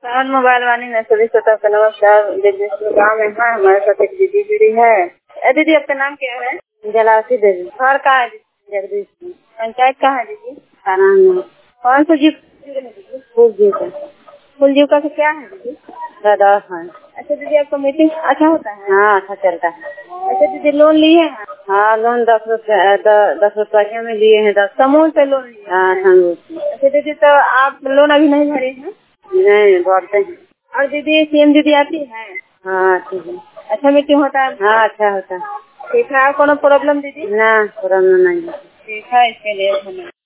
हाँ, मोबाइल वाली में सभी श्रोता का नमस्कार। जगदीशपुर गाँव में है, हमारे साथ एक दीदी जुड़ी है। दीदी आपका नाम क्या है? जलासी देवी। घर कहाँ है? जगदीशपुर। पंचायत कहाँ है दीदी? कानून कौन सा जीव? फूल जी का फूल जीविका से क्या है दीदी? दादा है। अच्छा दीदी, आपका मीटिंग अच्छा होता है? हाँ, अच्छा चलता है। अच्छा दीदी, लोन लिए हैं? हाँ, लोन 10 रुपया में लिए हैं। 10 समूह से लोन लिए? हाँ, समूह। अच्छा दीदी, तो आप लोन अभी नहीं भरे हैं? नहीं, बढ़ते हैं। और दीदी सीएम दीदी आती है? हाँ, ठीक है। अच्छा मीटिंग होता है? हाँ, अच्छा होता है। ठीक है। और कोनो प्रॉब्लम दीदी? ना, प्रॉब्लम नहीं है। ठीक है, इसके लिए धन्यवाद।